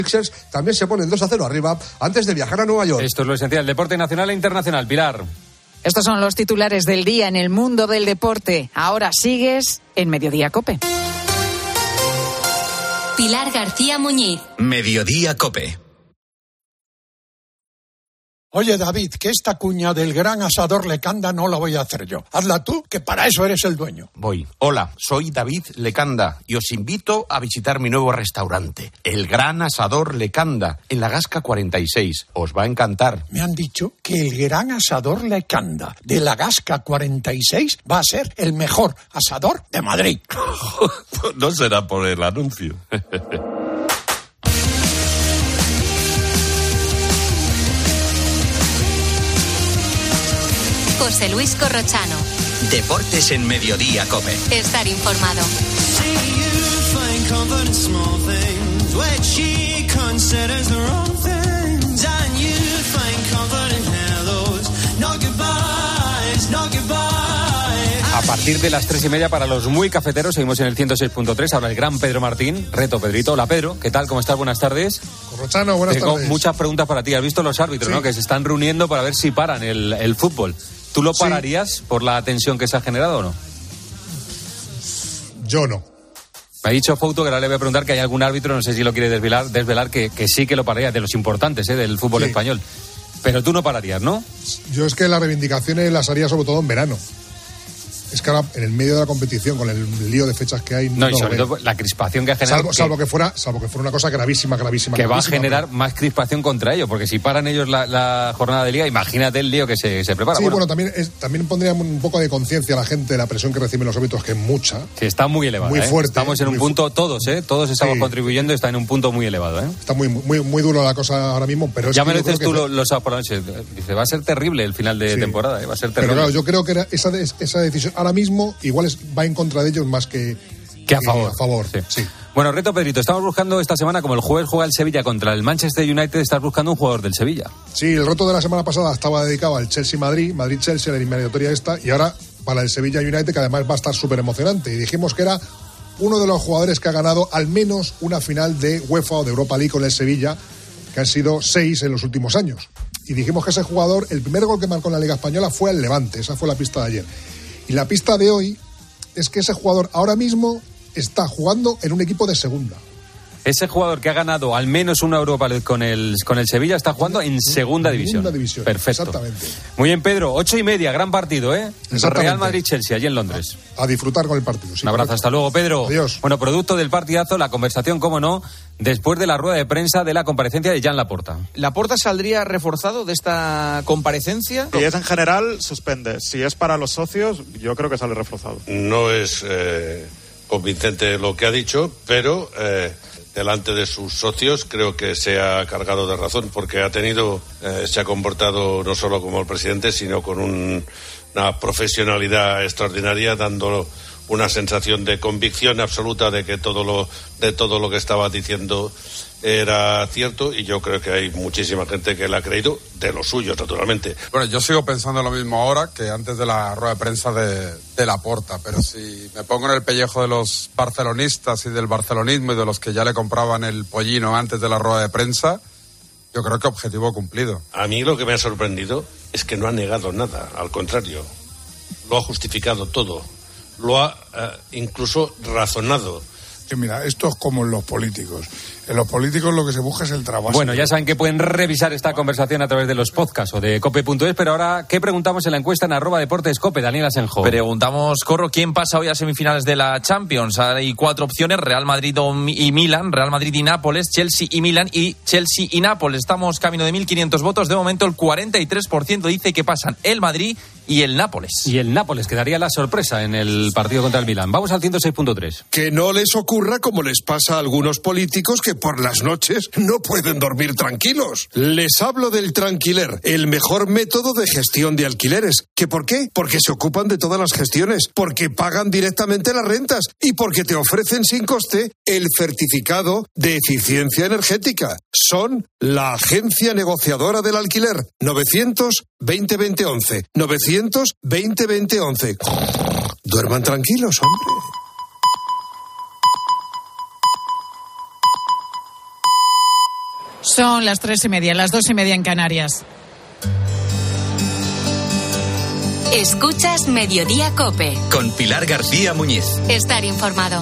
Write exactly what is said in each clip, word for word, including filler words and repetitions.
Sixers también se ponen dos a cero arriba antes de viajar a Nueva York. Esto es lo esencial, deporte nacional e internacional. Pilar. Estos son los titulares del día en el mundo del deporte. Ahora sigues en Mediodía COPE. Pilar García Muñiz. Mediodía COPE. Oye, David, que esta cuña del gran asador Lecanda no la voy a hacer yo. Hazla tú, que para eso eres el dueño. Voy. Hola, soy David Lecanda y os invito a visitar mi nuevo restaurante, el Gran Asador Lecanda, en la Gasca cuarenta y seis. Os va a encantar. Me han dicho que el gran asador Lecanda de la Gasca cuarenta y seis va a ser el mejor asador de Madrid. No será por el anuncio. José Luis Corrochano. Deportes en Mediodía COPE. Estar informado. A partir de las tres y media para los muy cafeteros, seguimos en el ciento seis punto tres. Ahora el gran Pedro Martín, reto Pedrito. Hola Pedro, ¿qué tal? ¿Cómo estás? Buenas tardes. Corrochano, buenas Tengo tardes. muchas preguntas para ti. ¿Has visto los árbitros, Sí. no? Que se están reuniendo para ver si paran el, el fútbol. ¿Tú lo pararías sí. por la tensión que se ha generado o no? Yo no. Me ha dicho Fouto que ahora le voy a preguntar que hay algún árbitro, no sé si lo quiere desvelar, desvelar que, que sí que lo pararía, de los importantes, ¿eh? Del fútbol sí. español. Pero tú no pararías, ¿no? Yo es que las reivindicaciones las haría sobre todo en verano. Es que ahora, en el medio de la competición, con el lío de fechas que hay... No, no y sobre todo la crispación que ha generado... Salvo que, salvo que fuera salvo que fuera una cosa gravísima, gravísima, Que gravísima, va a generar pero... más crispación contra ellos, porque si paran ellos la, la jornada de liga, imagínate el lío que se, se prepara. Sí, bueno, bueno, también, es, también pondría un poco de conciencia a la gente de la presión que reciben los árbitros, que es mucha. Que está muy elevada, muy ¿eh? fuerte. Estamos en un punto, fu- todos, ¿eh? Todos estamos sí. contribuyendo, está en un punto muy elevado, ¿eh? Está muy, muy, muy duro la cosa ahora mismo, pero... Es ya que me lo dices tú que... los lo sábados por la noche. Dice, va a ser terrible el final de sí. temporada, ¿eh? Va a ser terrible. Pero claro, yo creo que era esa, esa decisión ahora mismo igual es, va en contra de ellos más que, que a favor. A favor. Sí. Sí. Bueno, reto Pedrito, estamos buscando esta semana, como el jueves juega el Sevilla contra el Manchester United, estás buscando un jugador del Sevilla. Sí, el reto de la semana pasada estaba dedicado al Chelsea-Madrid, Madrid-Chelsea, la eliminatoria esta, y ahora para el Sevilla-United, que además va a estar súper emocionante. Y dijimos que era uno de los jugadores que ha ganado al menos una final de UEFA o de Europa League con el Sevilla, que han sido seis en los últimos años. Y dijimos que ese jugador, el primer gol que marcó en la Liga Española fue al Levante, esa fue la pista de ayer. Y la pista de hoy es que ese jugador ahora mismo está jugando en un equipo de segunda. Ese jugador que ha ganado al menos una Europa League con el, con el Sevilla está jugando en segunda división. Segunda división. Perfecto. Exactamente. Muy bien, Pedro. Ocho y media, gran partido, ¿eh? Real Madrid-Chelsea, allí en Londres. A, a disfrutar con el partido. Sí, un abrazo. correcto. Hasta luego, Pedro. Adiós. Bueno, producto del partidazo, la conversación, cómo no, después de la rueda de prensa de la comparecencia de Jan Laporta. ¿Laporta saldría reforzado de esta comparecencia? Si es en general, suspende. Si es para los socios, yo creo que sale reforzado. No es eh, convincente lo que ha dicho, pero... Eh, delante de sus socios creo que se ha cargado de razón, porque ha tenido, eh, se ha comportado no solo como el presidente, sino con un, una profesionalidad extraordinaria, dando una sensación de convicción absoluta de que todo lo, de todo lo que estaba diciendo era cierto, y yo creo que hay muchísima gente que le ha creído, de los suyos, naturalmente. Bueno, yo sigo pensando lo mismo ahora que antes de la rueda de prensa de, de Laporta, pero si me pongo en el pellejo de los barcelonistas y del barcelonismo y de los que ya le compraban el pollino antes de la rueda de prensa, yo creo que objetivo cumplido. A mí lo que me ha sorprendido es que no ha negado nada, al contrario, lo ha justificado todo, lo ha eh, incluso razonado. Que mira, esto es como en los políticos. En los políticos lo que se busca es el trabajo. Bueno, ya saben que pueden revisar esta conversación a través de los podcasts o de cope punto es, pero ahora, ¿qué preguntamos en la encuesta en arroba deportes cope? Daniel Asenjo. Preguntamos, Corro, ¿quién pasa hoy a semifinales de la Champions? Hay cuatro opciones, Real Madrid y Milan, Real Madrid y Nápoles, Chelsea y Milan y Chelsea y Nápoles. Estamos camino de mil quinientos votos. De momento el cuarenta y tres por ciento dice que pasan el Madrid y el Nápoles. Y el Nápoles, que daría la sorpresa en el partido contra el Milan. Vamos al ciento seis punto tres. Que no les ocurra como les pasa a algunos políticos que por las noches no pueden dormir tranquilos. Les hablo del Tranquiler, el mejor método de gestión de alquileres. ¿Que por qué? Porque se ocupan de todas las gestiones, porque pagan directamente las rentas y porque te ofrecen sin coste el certificado de eficiencia energética. Son la agencia negociadora del alquiler. novecientos veinte veinte once. novecientos veinte veinte once. Duerman tranquilos, hombre. Son las tres y media, las dos y media en Canarias. Escuchas Mediodía COPE. Con Pilar García Muñiz. Estar informado.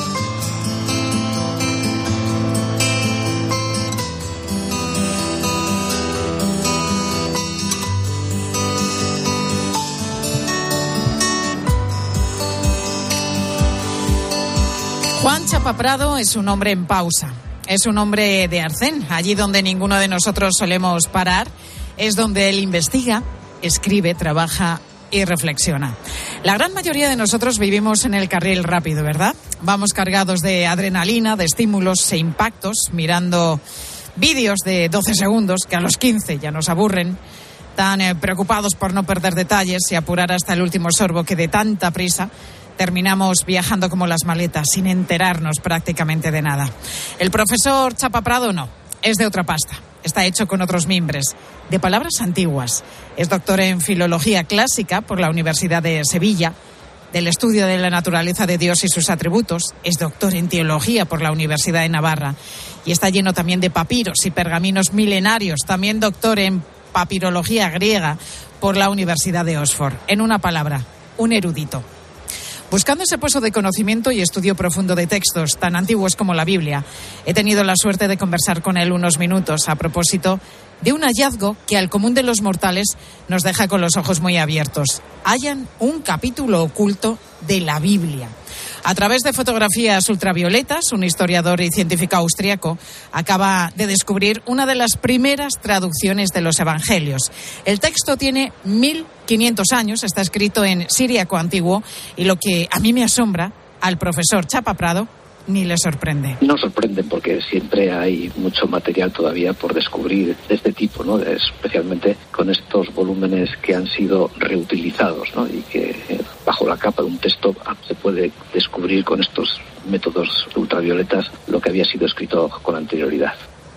Juan Chapa Prado es un hombre en pausa. Es un hombre de Arcén, allí donde ninguno de nosotros solemos parar. Es donde él investiga, escribe, trabaja y reflexiona. La gran mayoría de nosotros vivimos en el carril rápido, ¿verdad? Vamos cargados de adrenalina, de estímulos e impactos, mirando vídeos de doce segundos que a los quince ya nos aburren, tan eh, preocupados por no perder detalles y apurar hasta el último sorbo que de tanta prisa terminamos viajando como las maletas, sin enterarnos prácticamente de nada. El profesor Chapa Prado no, es de otra pasta. Está hecho con otros mimbres, de palabras antiguas. Es doctor en Filología Clásica por la Universidad de Sevilla, del estudio de la naturaleza de Dios y sus atributos. Es doctor en Teología por la Universidad de Navarra y está lleno también de papiros y pergaminos milenarios. También doctor en Papirología Griega por la Universidad de Oxford. En una palabra, un erudito. Buscando ese pozo de conocimiento y estudio profundo de textos tan antiguos como la Biblia, he tenido la suerte de conversar con él unos minutos a propósito de un hallazgo que al común de los mortales nos deja con los ojos muy abiertos. Hallan un capítulo oculto de la Biblia. A través de fotografías ultravioletas, un historiador y científico austriaco acaba de descubrir una de las primeras traducciones de los evangelios. El texto tiene mil quinientos años, está escrito en siríaco antiguo y lo que a mí me asombra, al profesor Chapa Prado, ni le sorprende. No sorprenden porque siempre hay mucho material todavía por descubrir de este tipo, ¿no? Especialmente con estos volúmenes que han sido reutilizados, ¿no? Y que eh, bajo la capa de un texto se puede descubrir con estos métodos ultravioletas lo que había sido escrito con anterioridad.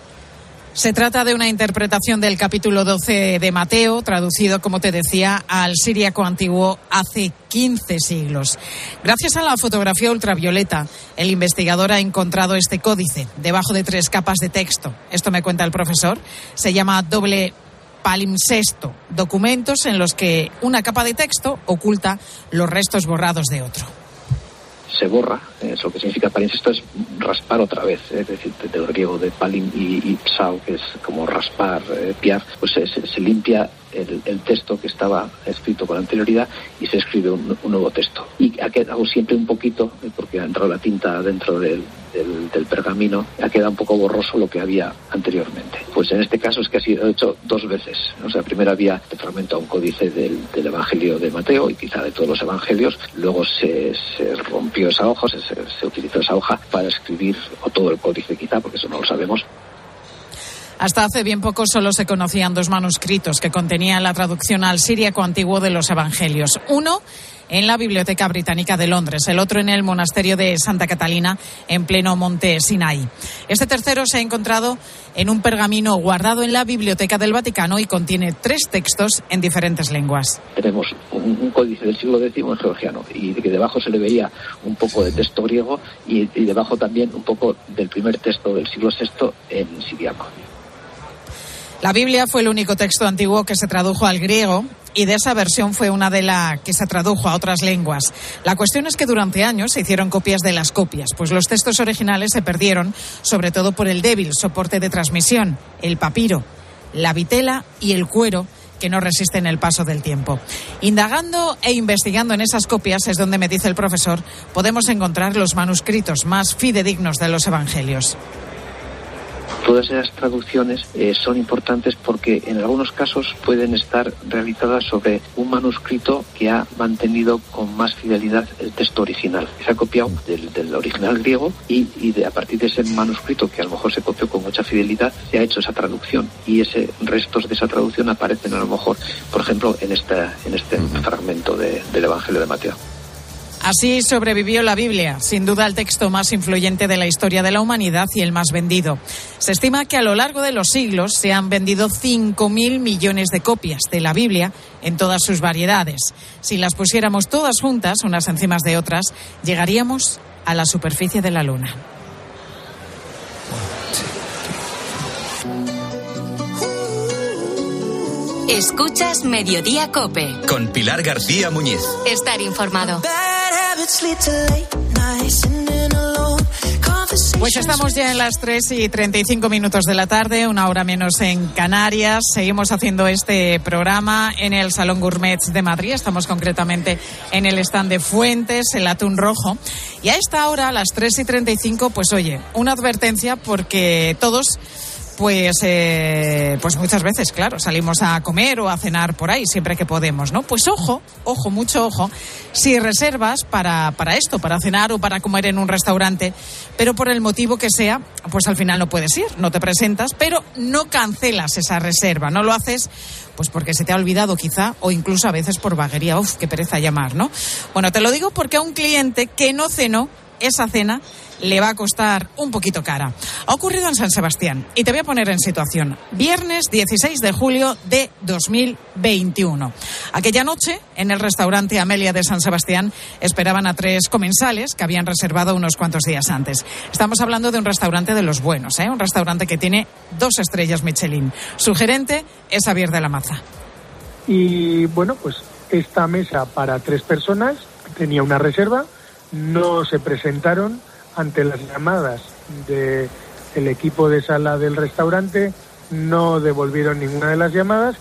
Se trata de una interpretación del capítulo doce de Mateo, traducido, como te decía, al siríaco antiguo hace quince siglos. Gracias a la fotografía ultravioleta, el investigador ha encontrado este códice debajo de tres capas de texto. Esto me cuenta el profesor. Se llama doble palimpsesto, documentos en los que una capa de texto oculta los restos borrados de otro. Se borra, eso lo que significa palimpsesto es raspar otra vez, es decir, del griego de palim y, y psao, que es como raspar, eh, piar, pues se, se, se limpia el, el texto que estaba escrito con anterioridad y se escribe un, un nuevo texto. Y ha quedado siempre un poquito, porque ha entrado la tinta dentro del, del, del pergamino, ha quedado un poco borroso lo que había anteriormente. Pues en este caso es que ha sido hecho dos veces. O sea, primero había el fragmento a un códice del, del Evangelio de Mateo y quizá de todos los evangelios, luego se, se rompió esa hoja, se, se utilizó esa hoja para escribir, o todo el códice quizá, porque eso no lo sabemos. Hasta hace bien poco solo se conocían dos manuscritos que contenían la traducción al siríaco antiguo de los evangelios. Uno en la Biblioteca Británica de Londres, el otro en el monasterio de Santa Catalina, en pleno monte Sinaí. Este tercero se ha encontrado en un pergamino guardado en la Biblioteca del Vaticano y contiene tres textos en diferentes lenguas. Tenemos un, un códice del siglo décimo en georgiano y que debajo se le veía un poco de texto griego y, y debajo también un poco del primer texto del siglo sexto en siriaco. La Biblia fue el único texto antiguo que se tradujo al griego y de esa versión fue una de las que se tradujo a otras lenguas. La cuestión es que durante años se hicieron copias de las copias, pues los textos originales se perdieron, sobre todo por el débil soporte de transmisión, el papiro, la vitela y el cuero, que no resisten el paso del tiempo. Indagando e investigando en esas copias es donde, me dice el profesor, podemos encontrar los manuscritos más fidedignos de los evangelios. Todas esas traducciones eh, son importantes porque en algunos casos pueden estar realizadas sobre un manuscrito que ha mantenido con más fidelidad el texto original. Se ha copiado del, del original griego y, y de, a partir de ese manuscrito que a lo mejor se copió con mucha fidelidad, se ha hecho esa traducción y ese restos de esa traducción aparecen a lo mejor, por ejemplo, en, esta, en este uh-huh. fragmento de, del Evangelio de Mateo. Así sobrevivió la Biblia, sin duda el texto más influyente de la historia de la humanidad y el más vendido. Se estima que a lo largo de los siglos se han vendido cinco mil millones de copias de la Biblia en todas sus variedades. Si las pusiéramos todas juntas, unas encima de otras, llegaríamos a la superficie de la Luna. Escuchas Mediodía COPE. Con Pilar García Muñiz. Estar informado. Pues estamos ya en las tres y treinta y cinco minutos de la tarde, una hora menos en Canarias. Seguimos haciendo este programa en el Salón Gourmet de Madrid. Estamos concretamente en el stand de Fuentes, el atún rojo. Y a esta hora, a las tres y treinta y cinco, pues oye, una advertencia porque todos... Pues, eh, pues muchas veces, claro, salimos a comer o a cenar por ahí, siempre que podemos, ¿no? Pues ojo, ojo, mucho ojo, si reservas para, para esto, para cenar o para comer en un restaurante, pero por el motivo que sea, pues al final no puedes ir, no te presentas, pero no cancelas esa reserva, no lo haces pues porque se te ha olvidado quizá, o incluso a veces por vaguería. Uf, qué pereza llamar, ¿no? Bueno, te lo digo porque a un cliente que no cenó esa cena le va a costar un poquito cara. Ha ocurrido en San Sebastián y te voy a poner en situación. Viernes dieciséis de julio de dos mil veintiuno. Aquella noche, en el restaurante Amelia de San Sebastián, esperaban a tres comensales que habían reservado unos cuantos días antes. Estamos hablando de un restaurante de los buenos, ¿eh? Un restaurante que tiene dos estrellas Michelin. Su gerente es Xavier de la Maza. Y bueno, pues esta mesa para tres personas tenía una reserva, no se presentaron ante las llamadas del equipo de sala del restaurante, no devolvieron ninguna de las llamadas.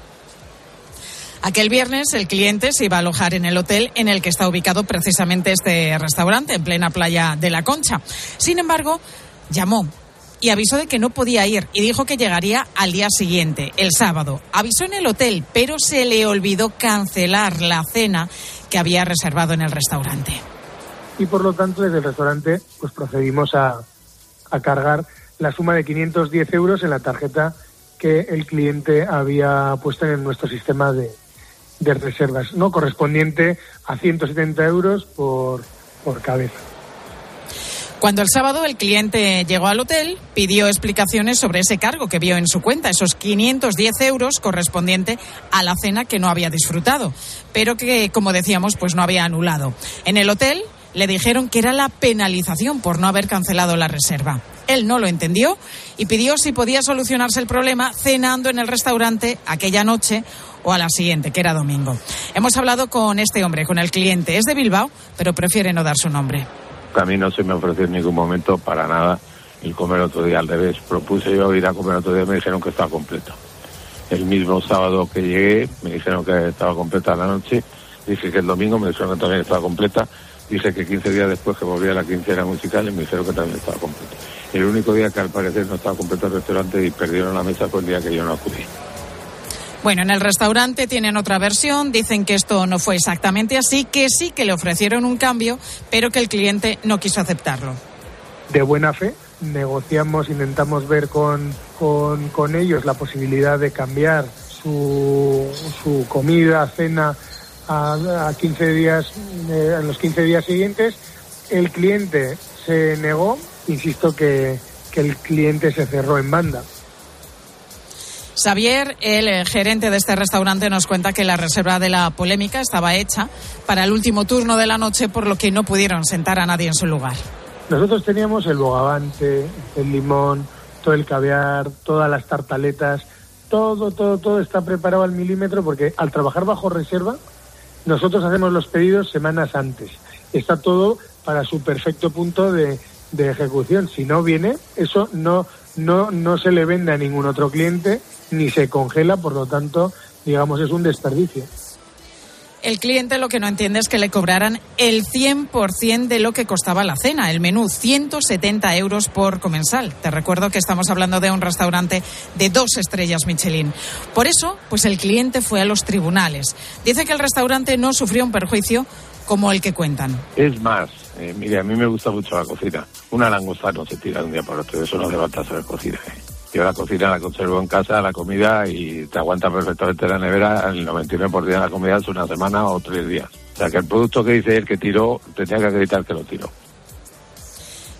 Aquel viernes el cliente se iba a alojar en el hotel en el que está ubicado precisamente este restaurante, en plena playa de La Concha. Sin embargo, llamó y avisó de que no podía ir y dijo que llegaría al día siguiente, el sábado. Avisó en el hotel, pero se le olvidó cancelar la cena que había reservado en el restaurante. Y por lo tanto, desde el restaurante pues procedimos a, a cargar la suma de quinientos diez euros en la tarjeta que el cliente había puesto en nuestro sistema de, de reservas, no correspondiente a ciento setenta euros por, por cabeza. Cuando el sábado el cliente llegó al hotel, pidió explicaciones sobre ese cargo que vio en su cuenta, esos quinientos diez euros correspondiente a la cena que no había disfrutado, pero que, como decíamos, pues no había anulado. En el hotel le dijeron que era la penalización por no haber cancelado la reserva. Él no lo entendió y pidió si podía solucionarse el problema cenando en el restaurante aquella noche o a la siguiente, que era domingo. Hemos hablado con este hombre, con el cliente. Es de Bilbao, pero prefiere no dar su nombre. A mí no se me ofreció en ningún momento para nada el comer otro día. Al revés, propuse yo ir a comer otro día y me dijeron que estaba completo. El mismo sábado que llegué me dijeron que estaba completa la noche. Dije que el domingo me dijeron que también estaba completa. Dije que quince días después que volví a la quincena musical y me dijeron que también estaba completo. El único día que al parecer no estaba completo el restaurante y perdieron la mesa fue el día que yo no acudí. Bueno, en el restaurante tienen otra versión, dicen que esto no fue exactamente así, que sí que le ofrecieron un cambio, pero que el cliente no quiso aceptarlo. De buena fe, negociamos, intentamos ver con, con, con ellos la posibilidad de cambiar su, su comida, cena, a, a quince días, eh, en los quince días siguientes. El cliente se negó, insisto que, que el cliente se cerró en banda. Xavier, el gerente de este restaurante, nos cuenta que la reserva de la polémica estaba hecha para el último turno de la noche, por lo que no pudieron sentar a nadie en su lugar. Nosotros teníamos el bogavante, el limón, todo el caviar, todas las tartaletas, todo, todo, todo está preparado al milímetro, porque al trabajar bajo reserva, nosotros hacemos los pedidos semanas antes. Está todo para su perfecto punto de, de ejecución. Si no viene, eso no, no, no se le vende a ningún otro cliente, ni se congela, por lo tanto, digamos, es un desperdicio. El cliente lo que no entiende es que le cobraran el cien por ciento de lo que costaba la cena, el menú, ciento setenta euros por comensal. Te recuerdo que estamos hablando de un restaurante de dos estrellas Michelin. Por eso, pues el cliente fue a los tribunales. Dice que el restaurante no sufrió un perjuicio como el que cuentan. Es más, eh, mire, a mí me gusta mucho la cocina. Una langosta no se tira de un día para otro, eso no levanta saber cocina. Eh. Yo la cocina la conservo en casa, la comida, y te aguanta perfectamente la nevera. El noventa y nueve por ciento de la comida es una semana o tres días. O sea, que el producto que dice él que tiró, tenía que acreditar que lo tiró.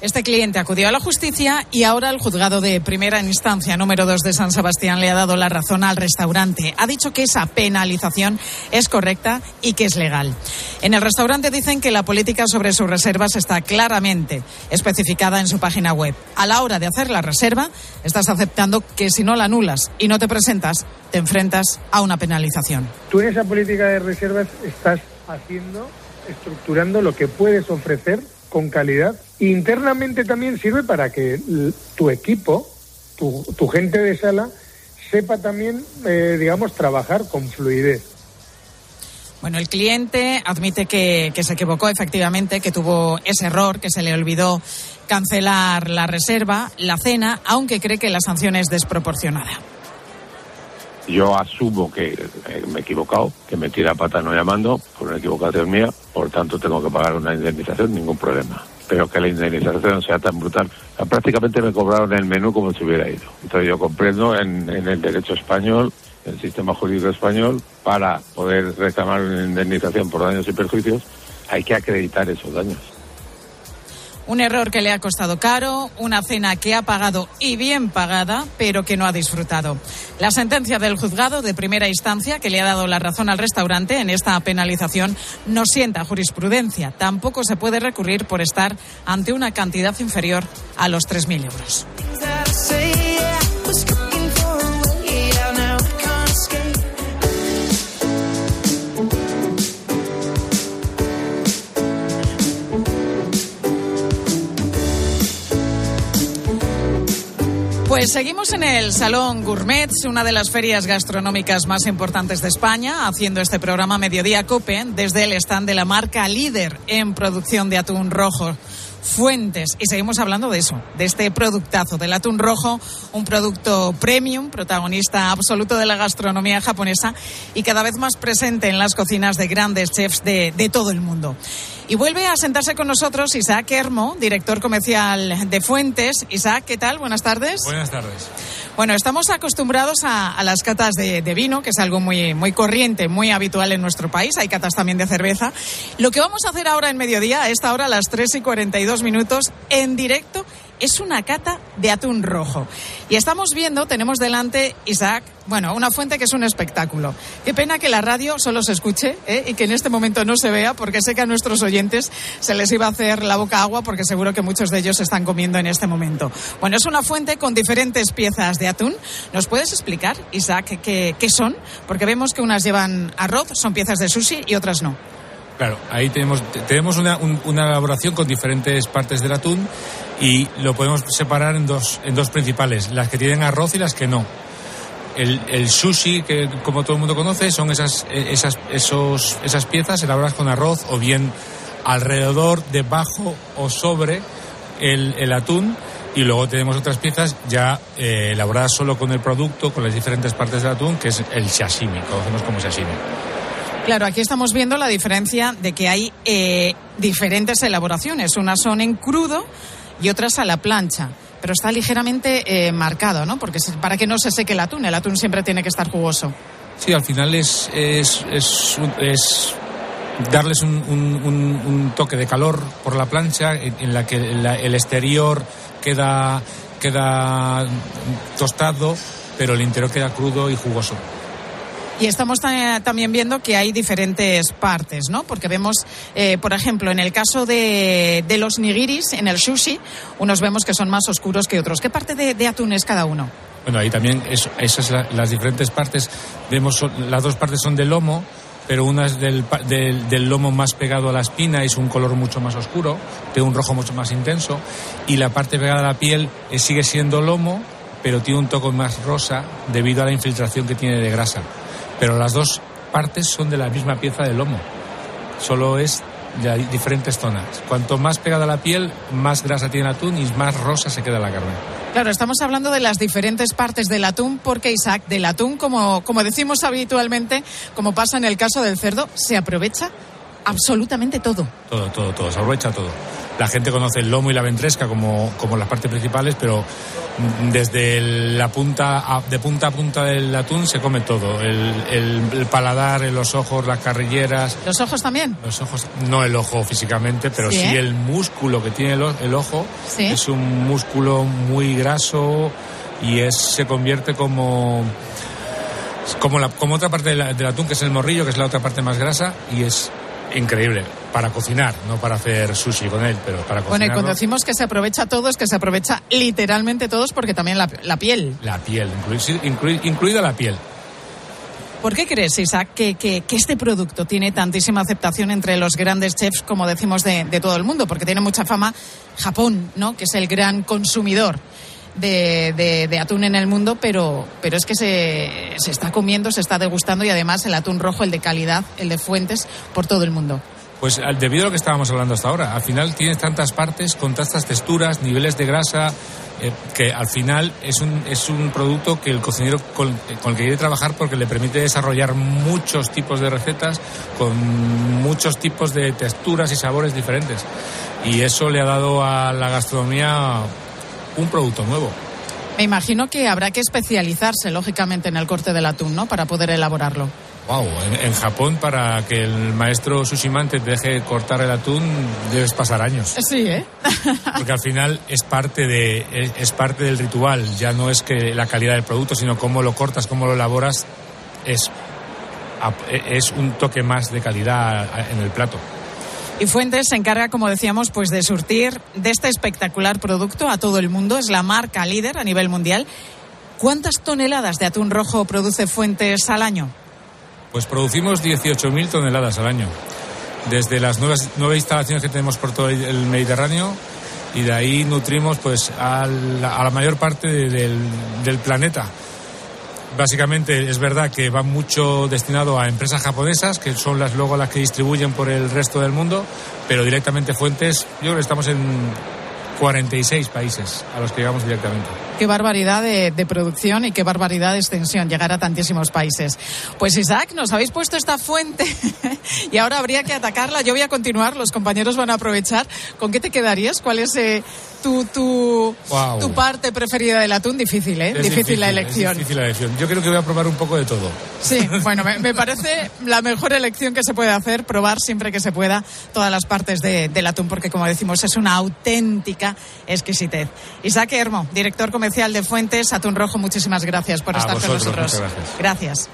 Este cliente acudió a la justicia y ahora el juzgado de primera instancia número dos de San Sebastián le ha dado la razón al restaurante. Ha dicho que esa penalización es correcta y que es legal. En el restaurante dicen que la política sobre sus reservas está claramente especificada en su página web. A la hora de hacer la reserva, estás aceptando que si no la anulas y no te presentas, te enfrentas a una penalización. Tú en esa política de reservas estás haciendo, estructurando lo que puedes ofrecer con calidad. Internamente también sirve para que tu equipo, tu, tu gente de sala, sepa también, eh, digamos, trabajar con fluidez. Bueno, el cliente admite que, que se equivocó efectivamente, que tuvo ese error, que se le olvidó cancelar la reserva, la cena, aunque cree que la sanción es desproporcionada. Yo asumo que eh, me he equivocado, que metí la pata no llamando por una equivocación mía, por tanto tengo que pagar una indemnización, ningún problema. Pero que la indemnización sea tan brutal. O sea, prácticamente me cobraron el menú como si hubiera ido. Entonces yo comprendo en, en el derecho español, el sistema jurídico español, para poder reclamar una indemnización por daños y perjuicios, hay que acreditar esos daños. Un error que le ha costado caro, una cena que ha pagado y bien pagada, pero que no ha disfrutado. La sentencia del juzgado de primera instancia, que le ha dado la razón al restaurante en esta penalización, no sienta jurisprudencia. Tampoco se puede recurrir por estar ante una cantidad inferior a los tres mil euros. Pues seguimos en el Salón Gourmet, una de las ferias gastronómicas más importantes de España, haciendo este programa Mediodía COPE desde el stand de la marca líder en producción de atún rojo, Fuentes. Y seguimos hablando de eso, de este productazo del atún rojo, un producto premium, protagonista absoluto de la gastronomía japonesa y cada vez más presente en las cocinas de grandes chefs de, de todo el mundo. Y vuelve a sentarse con nosotros Isaac Hermo, director comercial de Fuentes. Isaac, ¿qué tal? Buenas tardes. Buenas tardes. Bueno, estamos acostumbrados a, a las catas de, de vino, que es algo muy, muy corriente, muy habitual en nuestro país. Hay catas también de cerveza. Lo que vamos a hacer ahora en mediodía, a esta hora, a las tres y cuarenta y dos minutos, en directo, es una cata de atún rojo. Y estamos viendo, tenemos delante, Isaac, bueno, una fuente que es un espectáculo. Qué pena que la radio solo se escuche, ¿eh? Y que en este momento no se vea, porque sé que a nuestros oyentes se les iba a hacer la boca agua, porque seguro que muchos de ellos están comiendo en este momento. Bueno, es una fuente con diferentes piezas de atún. ¿Nos puedes explicar, Isaac, qué, qué son? Porque vemos que unas llevan arroz, son piezas de sushi, y otras no. Claro, ahí tenemos, tenemos una, un, una elaboración con diferentes partes del atún y lo podemos separar en dos, en dos principales, las que tienen arroz y las que no. El, el sushi, que como todo el mundo conoce, son esas, esas, esos, esas piezas elaboradas con arroz o bien alrededor, debajo o sobre el, el atún. Y luego tenemos otras piezas ya eh, elaboradas solo con el producto, con las diferentes partes del atún, que es el sashimi, conocemos como sashimi. Claro, aquí estamos viendo la diferencia de que hay eh, diferentes elaboraciones. Unas son en crudo y otras a la plancha. Pero está ligeramente eh, marcado, ¿no? Porque se, para que no se seque el atún. El atún siempre tiene que estar jugoso. Sí, al final es, es, es, es darles un, un, un, un toque de calor por la plancha en, en la que la, el exterior queda, queda tostado, pero el interior queda crudo y jugoso. Y estamos t- también viendo que hay diferentes partes, ¿no? Porque vemos, eh, por ejemplo, en el caso de, de los nigiris, en el sushi, unos vemos que son más oscuros que otros. ¿Qué parte de, de atún es cada uno? Bueno, ahí también, es, esas la, las diferentes partes, vemos las dos partes son de lomo, pero una es del, del, del lomo más pegado a la espina, es un color mucho más oscuro, de un rojo mucho más intenso, y la parte pegada a la piel eh, sigue siendo lomo, pero tiene un toque más rosa debido a la infiltración que tiene de grasa. Pero las dos partes son de la misma pieza de lomo, solo es de diferentes zonas. Cuanto más pegada a la piel, más grasa tiene el atún y más rosa se queda la carne. Claro, estamos hablando de las diferentes partes del atún, porque, Isaac, del atún, como, como decimos habitualmente, como pasa en el caso del cerdo, se aprovecha absolutamente todo. Todo, todo, todo, se aprovecha todo. La gente conoce el lomo y la ventresca como, como las partes principales, pero desde el, la punta a, de punta a punta del atún se come todo. El, el, el paladar, los ojos, las carrilleras. ¿Los ojos también? Los ojos, no el ojo físicamente, pero sí, sí ¿eh? El músculo que tiene el, el ojo. ¿Sí? Es un músculo muy graso y es se convierte como como, la, como otra parte del, del atún, que es el morrillo, que es la otra parte más grasa, y es increíble para cocinar, no para hacer sushi con él, pero para cocinar. Bueno, y cuando decimos que se aprovecha todo, es que se aprovecha literalmente todos, porque también la, la piel. La piel, inclu, inclu, incluida la piel. ¿Por qué crees, Isaac, que, que, que este producto tiene tantísima aceptación entre los grandes chefs, como decimos, de, de todo el mundo? Porque tiene mucha fama Japón, ¿no?, que es el gran consumidor de, de, de atún en el mundo, pero, pero es que se, se está comiendo, se está degustando, y además el atún rojo, el de calidad, el de Fuentes, por todo el mundo. Pues debido a lo que estábamos hablando hasta ahora, al final tienes tantas partes, con tantas texturas, niveles de grasa, eh, que al final es un, es un producto que el cocinero con, con el que quiere trabajar, porque le permite desarrollar muchos tipos de recetas con muchos tipos de texturas y sabores diferentes. Y eso le ha dado a la gastronomía un producto nuevo. Me imagino que habrá que especializarse, lógicamente, en el corte del atún, ¿no?, para poder elaborarlo. Wow, en, en Japón, para que el maestro sushiman te deje cortar el atún, debes pasar años. Sí, ¿eh? Porque al final es parte de es, es parte del ritual. Ya no es que la calidad del producto, sino cómo lo cortas, cómo lo elaboras, es es un toque más de calidad en el plato. Y Fuentes se encarga, como decíamos, pues de surtir de este espectacular producto a todo el mundo. Es la marca líder a nivel mundial. ¿Cuántas toneladas de atún rojo produce Fuentes al año? Pues producimos dieciocho mil toneladas al año, desde las nuevas, nueve instalaciones que tenemos por todo el Mediterráneo, y de ahí nutrimos pues a la, a la mayor parte de, del, del planeta. Básicamente es verdad que va mucho destinado a empresas japonesas, que son las luego las que distribuyen por el resto del mundo, pero directamente Fuentes, yo creo que estamos en cuarenta y seis países a los que llegamos directamente. Qué barbaridad de, de producción y qué barbaridad de extensión, llegar a tantísimos países. Pues Isaac, nos habéis puesto esta fuente y ahora habría que atacarla. Yo voy a continuar, los compañeros van a aprovechar. ¿Con qué te quedarías? ¿Cuál es eh, tu, tu, wow. tu parte preferida del atún? Difícil, ¿eh? Difícil, difícil la elección. Es difícil la elección. Yo creo que voy a probar un poco de todo. Sí, bueno, me, me parece la mejor elección que se puede hacer, probar siempre que se pueda todas las partes de, del atún, porque como decimos, es una auténtica exquisitez. Isaac Hermo, director comercial de Fuentes Atún Rojo, muchísimas gracias por a estar vosotros, con nosotros. Gracias. Gracias.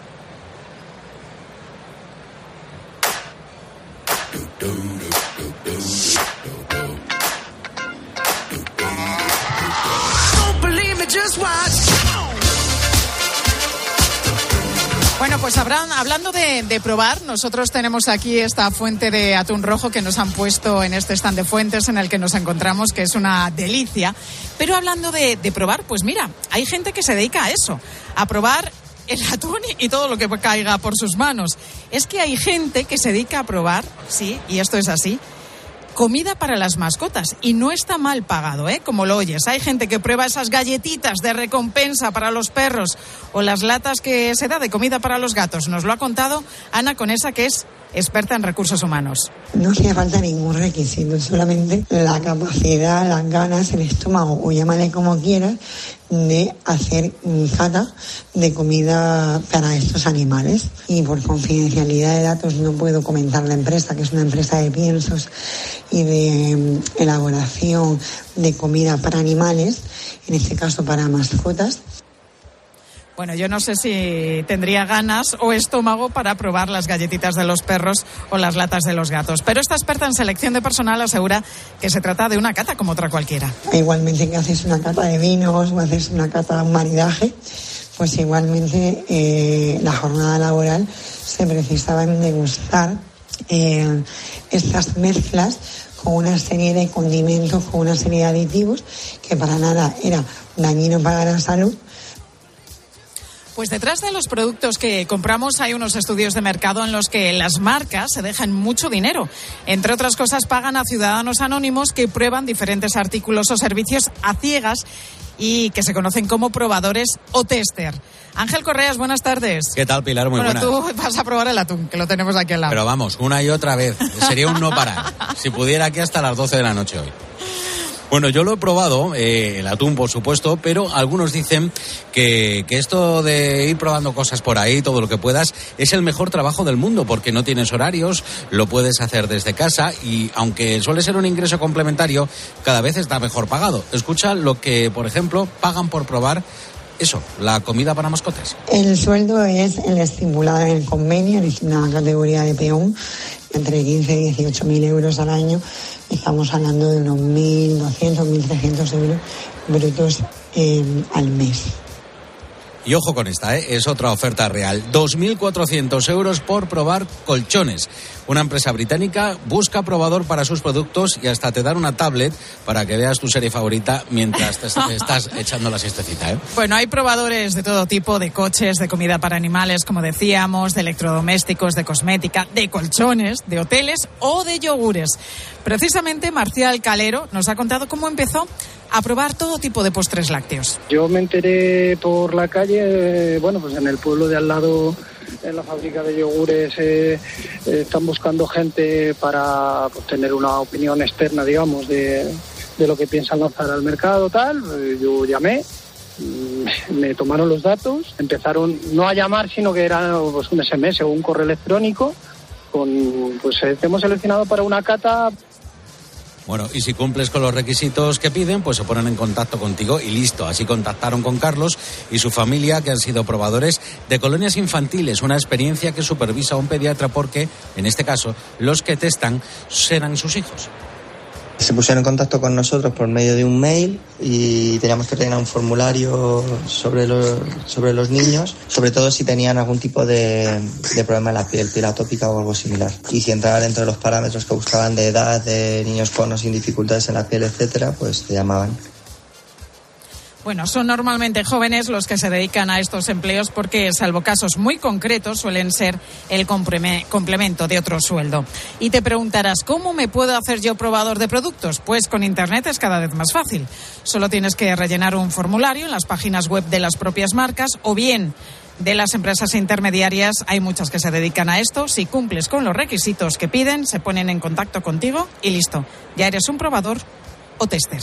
Bueno, pues habrán, hablando de, de probar, nosotros tenemos aquí esta fuente de atún rojo que nos han puesto en este stand de Fuentes en el que nos encontramos, que es una delicia. Pero hablando de, de probar, pues mira, hay gente que se dedica a eso, a probar el atún y todo lo que caiga por sus manos. Es que hay gente que se dedica a probar, sí, y esto es así, comida para las mascotas, y no está mal pagado, ¿eh? Como lo oyes. Hay gente que prueba esas galletitas de recompensa para los perros o las latas que se da de comida para los gatos. Nos lo ha contado Ana Conesa, que es experta en recursos humanos. No hacía falta ningún requisito, solamente la capacidad, las ganas, el estómago, o llámale como quieras, de hacer cata de comida para estos animales. Y por confidencialidad de datos no puedo comentar la empresa, que es una empresa de piensos y de elaboración de comida para animales, en este caso para mascotas. Bueno, yo no sé si tendría ganas o estómago para probar las galletitas de los perros o las latas de los gatos. Pero esta experta en selección de personal asegura que se trata de una cata como otra cualquiera. Igualmente que haces una cata de vinos o haces una cata de un maridaje, pues igualmente eh, la jornada laboral se precisaba en degustar eh, estas mezclas con una serie de condimentos, con una serie de aditivos que para nada era dañino para la salud. Pues detrás de los productos que compramos hay unos estudios de mercado en los que las marcas se dejan mucho dinero. Entre otras cosas, pagan a ciudadanos anónimos que prueban diferentes artículos o servicios a ciegas y que se conocen como probadores o tester. Ángel Correas, buenas tardes. ¿Qué tal, Pilar? Muy bueno, buenas. Bueno, tú vas a probar el atún, que lo tenemos aquí al lado. Pero vamos, una y otra vez. Sería un no parar. Si pudiera aquí hasta las doce de la noche hoy. Bueno, yo lo he probado, eh, el atún por supuesto, pero algunos dicen que, que esto de ir probando cosas por ahí, todo lo que puedas, es el mejor trabajo del mundo porque no tienes horarios, lo puedes hacer desde casa y aunque suele ser un ingreso complementario, cada vez está mejor pagado. Escucha lo que, por ejemplo, pagan por probar eso, la comida para mascotas. El sueldo es el estipulado en el convenio, es una categoría de peón, entre quince y dieciocho mil euros al año. Estamos hablando de unos mil doscientos, mil trescientos euros brutos eh, al mes. Y ojo con esta, ¿eh? Es otra oferta real. dos mil cuatrocientos euros por probar colchones. Una empresa británica busca probador para sus productos y hasta te dan una tablet para que veas tu serie favorita mientras te estás echando la siestecita, ¿eh? Bueno, hay probadores de todo tipo, de coches, de comida para animales, como decíamos, de electrodomésticos, de cosmética, de colchones, de hoteles o de yogures. Precisamente Marcial Calero nos ha contado cómo empezó a probar todo tipo de postres lácteos. Yo me enteré por la calle, bueno, pues en el pueblo de al lado, en la fábrica de yogures, eh, eh, están buscando gente para pues, tener una opinión externa, digamos, de, de lo que piensan lanzar al mercado, tal. Yo llamé, me tomaron los datos, empezaron no a llamar, sino que era pues, un ese eme ese o un correo electrónico con, pues eh, te hemos seleccionado para una cata. Bueno, y si cumples con los requisitos que piden, pues se ponen en contacto contigo y listo. Así contactaron con Carlos y su familia, que han sido probadores de colonias infantiles, una experiencia que supervisa un pediatra porque, en este caso, los que testan serán sus hijos. Se pusieron en contacto con nosotros por medio de un mail y teníamos que rellenar un formulario sobre los, sobre los niños, sobre todo si tenían algún tipo de, de problema en la piel, piel atópica o algo similar. Y si entraba dentro de los parámetros que buscaban de edad, de niños con o sin dificultades en la piel, etcétera, pues te llamaban. Bueno, son normalmente jóvenes los que se dedican a estos empleos porque, salvo casos muy concretos, suelen ser el complemento de otro sueldo. Y te preguntarás, ¿cómo me puedo hacer yo probador de productos? Pues con Internet es cada vez más fácil. Solo tienes que rellenar un formulario en las páginas web de las propias marcas o bien de las empresas intermediarias. Hay muchas que se dedican a esto. Si cumples con los requisitos que piden, se ponen en contacto contigo y listo. Ya eres un probador o tester.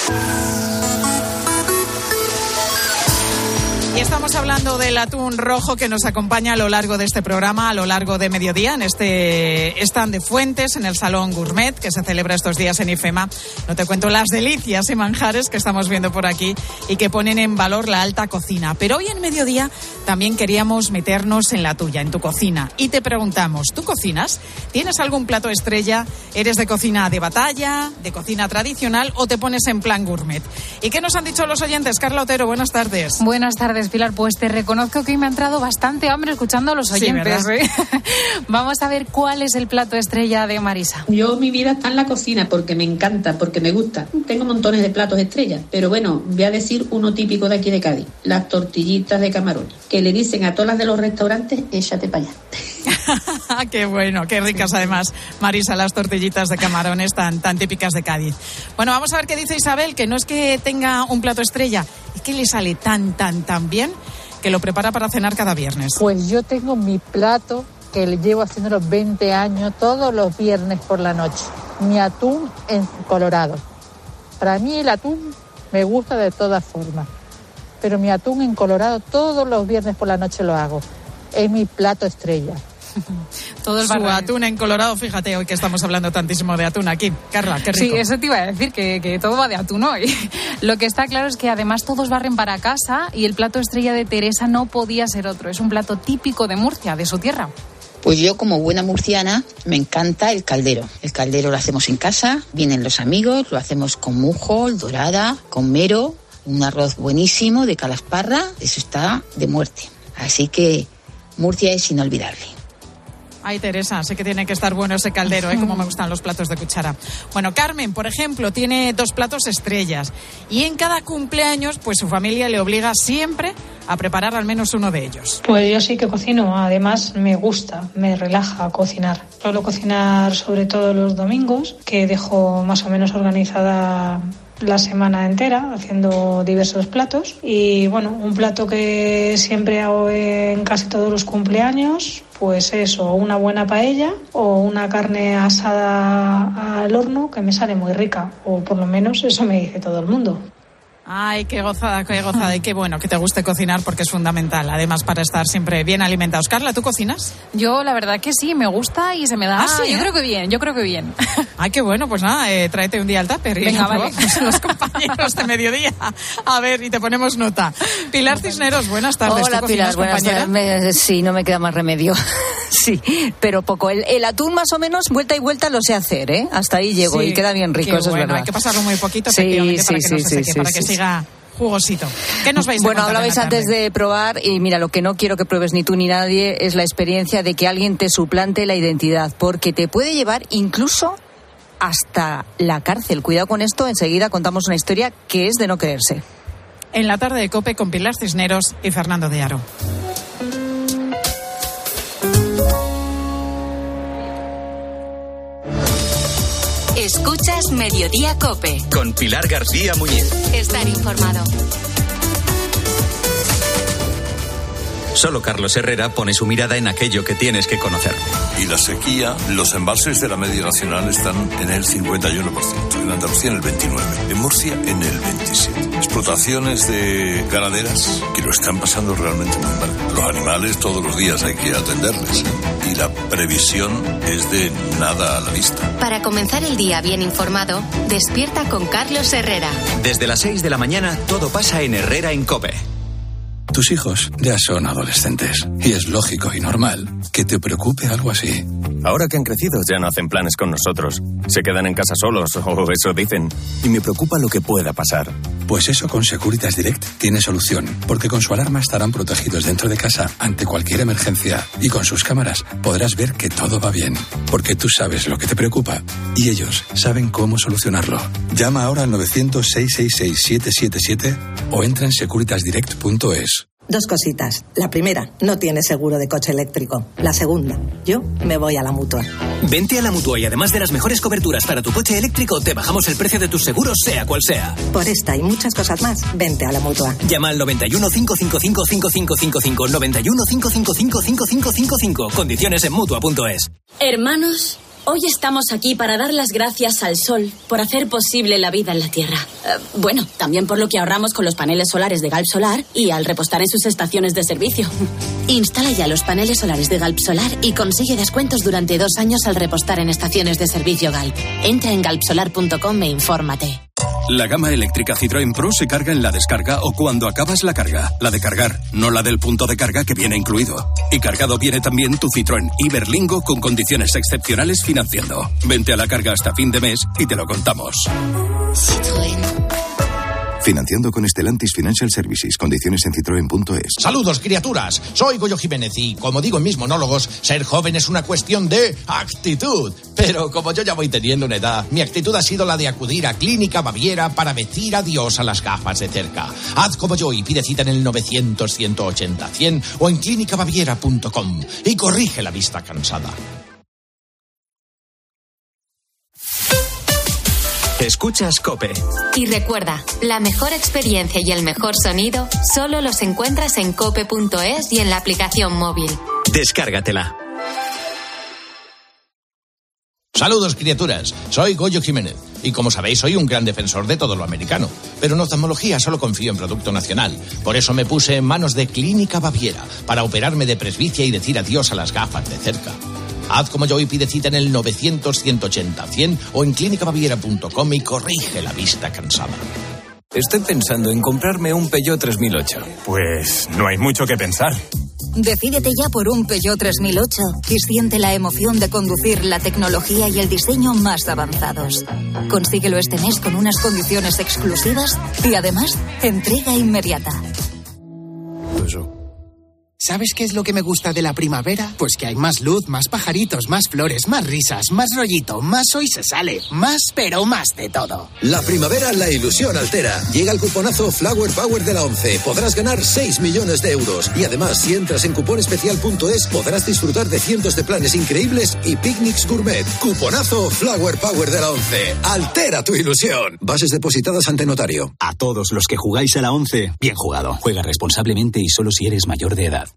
Y estamos hablando del atún rojo que nos acompaña a lo largo de este programa, a lo largo de mediodía, en este stand de Fuentes, en el Salón Gourmet, que se celebra estos días en IFEMA. No te cuento las delicias y manjares que estamos viendo por aquí y que ponen en valor la alta cocina. Pero hoy en mediodía también queríamos meternos en la tuya, en tu cocina. Y te preguntamos, ¿tú cocinas? ¿Tienes algún plato estrella? ¿Eres de cocina de batalla, de cocina tradicional o te pones en plan gourmet? ¿Y qué nos han dicho los oyentes? Carla Otero, buenas tardes. Buenas tardes, Pilar. Pues te reconozco que hoy me ha entrado bastante hambre escuchando a los oyentes. Sí, ¿eh? Vamos a ver cuál es el plato estrella de Marisa. Yo, mi vida está en la cocina porque me encanta, porque me gusta. Tengo montones de platos estrellas, pero bueno, voy a decir uno típico de aquí de Cádiz, las tortillitas de camarones, que le dicen a todas las de los restaurantes, échate para allá. Qué bueno, qué ricas además, Marisa, las tortillitas de camarones tan, tan típicas de Cádiz. Bueno, vamos a ver qué dice Isabel, que no es que tenga un plato estrella, es que le sale tan, tan, tan bien que lo prepara para cenar cada viernes. Pues yo tengo mi plato que le llevo haciendo los veinte años todos los viernes por la noche. Mi atún en colorado. Para mí el atún me gusta de todas formas, pero mi atún en colorado todos los viernes por la noche lo hago. Es mi plato estrella. Todo el Su atún en colorado, fíjate, hoy que estamos hablando tantísimo de atún aquí. Carla, qué rico. Sí, eso te iba a decir, que, que todo va de atún hoy. Lo que está claro es que además todos barren para casa y el plato estrella de Teresa no podía ser otro. Es un plato típico de Murcia, de su tierra. Pues yo, como buena murciana, me encanta el caldero. El caldero lo hacemos en casa, vienen los amigos, lo hacemos con mujo, dorada, con mero, un arroz buenísimo de calasparra, eso está de muerte. Así que Murcia es inolvidable. Ay, Teresa, sé que tiene que estar bueno ese caldero, ¿eh? Como me gustan los platos de cuchara. Bueno, Carmen, por ejemplo, tiene dos platos estrellas y en cada cumpleaños, pues su familia le obliga siempre a preparar al menos uno de ellos. Pues yo sí que cocino, además me gusta, me relaja cocinar. Suelo cocinar sobre todo los domingos, que dejo más o menos organizada la semana entera haciendo diversos platos. Y bueno, un plato que siempre hago en casi todos los cumpleaños, pues eso, una buena paella o una carne asada al horno que me sale muy rica, o por lo menos eso me dice todo el mundo. Ay, qué gozada, qué gozada. Y qué bueno que te guste cocinar porque es fundamental, además, para estar siempre bien alimentados. Carla, ¿tú cocinas? Yo, la verdad que sí, me gusta y se me da... Ah, sí, yo ¿eh? creo que bien, yo creo que bien. Ay, qué bueno, pues nada, eh, tráete un día al tupper y Venga, vale. los compañeros de mediodía. A ver, y te ponemos nota. Pilar Cisneros, buenas tardes. Hola, ¿Tú Pilar, cocinas, buenas compañera? tardes. Me- sí, no me queda más remedio. Sí, pero poco. El, el atún más o menos, vuelta y vuelta lo sé hacer, ¿eh? Hasta ahí llego Sí, y queda bien rico, qué eso bueno, es verdad. hay que pasarlo muy poquito, Sí, efectivamente, para sí, que no sí, se sí, seque, sí, para sí, que sí. siga jugosito. ¿Qué nos vais a Bueno, contar hablabais en la tarde? antes de probar y mira, lo que no quiero que pruebes ni tú ni nadie es la experiencia de que alguien te suplante la identidad, porque te puede llevar incluso hasta la cárcel. Cuidado con esto, enseguida contamos una historia que es de no creerse. En la tarde de COPE con Pilar Cisneros y Fernando de Aro. Escuchas Mediodía COPE. Con Pilar García Muñiz. Estar informado. Solo Carlos Herrera pone su mirada en aquello que tienes que conocer. Y la sequía, los embalses de la media nacional están en el cincuenta y uno por ciento, en Andalucía en el veintinueve por ciento, en Murcia en el veintisiete por ciento. Explotaciones de ganaderas que lo están pasando realmente muy mal. Los animales todos los días hay que atenderles, ¿eh? Y la previsión es de nada a la vista. Para comenzar el día bien informado, despierta con Carlos Herrera. Desde las seis de la mañana, todo pasa en Herrera en COPE. Tus hijos ya son adolescentes y es lógico y normal que te preocupe algo así. Ahora que han crecido ya no hacen planes con nosotros. Se quedan en casa solos, o eso dicen. Y me preocupa lo que pueda pasar. Pues eso con Securitas Direct tiene solución, porque con su alarma estarán protegidos dentro de casa ante cualquier emergencia y con sus cámaras podrás ver que todo va bien, porque tú sabes lo que te preocupa y ellos saben cómo solucionarlo. Llama ahora al novecientos, seiscientos sesenta y seis, siete siete siete o entra en securitas direct punto es. Dos cositas. La primera, no tienes seguro de coche eléctrico. La segunda, yo me voy a la Mutua. Vente a la Mutua y además de las mejores coberturas para tu coche eléctrico, te bajamos el precio de tus seguros, sea cual sea. Por esta y muchas cosas más, vente a la Mutua. Llama al noventa y uno, cinco cinco cinco, cinco cinco cinco cinco, noventa y uno, cinco cinco cinco, cinco cinco cinco cinco. Condiciones en Mutua punto es. Hermanos, hoy estamos aquí para dar las gracias al sol por hacer posible la vida en la Tierra. Eh, bueno, también por lo que ahorramos con los paneles solares de Galp Solar y al repostar en sus estaciones de servicio. Instala ya los paneles solares de Galp Solar y consigue descuentos durante dos años al repostar en estaciones de servicio Galp. Entra en galp solar punto com e infórmate. La gama eléctrica Citroën Pro se carga en la descarga o cuando acabas la carga. La de cargar, no la del punto de carga que viene incluido. Y cargado viene también tu Citroën Iberlingo con condiciones excepcionales financiando. Vente a la carga hasta fin de mes y te lo contamos. Citroën. Financiando con Stellantis Financial Services. Condiciones en citroen punto es. Saludos, criaturas. Soy Goyo Jiménez y, como digo en mis monólogos, ser joven es una cuestión de actitud. Pero como yo ya voy teniendo una edad, mi actitud ha sido la de acudir a Clínica Baviera para decir adiós a las gafas de cerca. Haz como yo y pide cita en el novecientos, ciento ochenta, cien o en clínica baviera punto com y corrige la vista cansada. Escuchas COPE. Y recuerda, la mejor experiencia y el mejor sonido solo los encuentras en cope punto es y en la aplicación móvil. Descárgatela. Saludos, criaturas. Soy Goyo Jiménez. Y como sabéis, soy un gran defensor de todo lo americano. Pero en oftalmología solo confío en producto nacional. Por eso me puse en manos de Clínica Baviera para operarme de presbicia y decir adiós a las gafas de cerca. Haz como yo y pide cita en el novecientos, ciento ochenta, cien o en clínica baviera punto com y corrige la vista cansada. Estoy pensando en comprarme un Peugeot tres mil ocho. Pues no hay mucho que pensar. Decídete ya por un Peugeot tres mil ocho y siente la emoción de conducir la tecnología y el diseño más avanzados. Consíguelo este mes con unas condiciones exclusivas y además entrega inmediata. ¿Sabes qué es lo que me gusta de la primavera? Pues que hay más luz, más pajaritos, más flores, más risas, más rollito, más hoy se sale, más pero más de todo. La primavera la ilusión altera. Llega el cuponazo Flower Power de la ONCE. Podrás ganar seis millones de euros. Y además, si entras en cuponespecial punto es, podrás disfrutar de cientos de planes increíbles y picnics gourmet. Cuponazo Flower Power de la ONCE. Altera tu ilusión. Bases depositadas ante notario. A todos los que jugáis a la ONCE, bien jugado. Juega responsablemente y solo si eres mayor de edad.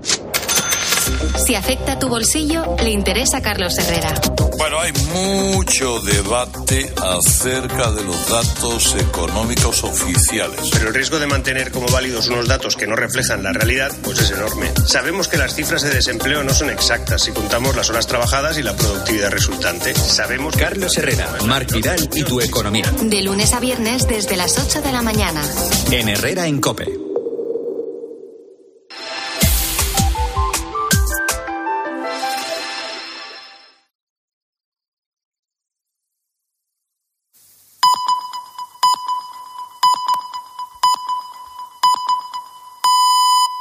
Si afecta tu bolsillo, le interesa a Carlos Herrera. Bueno, hay mucho debate acerca de los datos económicos oficiales. Pero el riesgo de mantener como válidos unos datos que no reflejan la realidad, pues es enorme. Sabemos que las cifras de desempleo no son exactas si contamos las horas trabajadas y la productividad resultante. Sabemos que... Carlos Herrera, Marc Vidal y tu economía. De lunes a viernes desde las ocho de la mañana. En Herrera en COPE.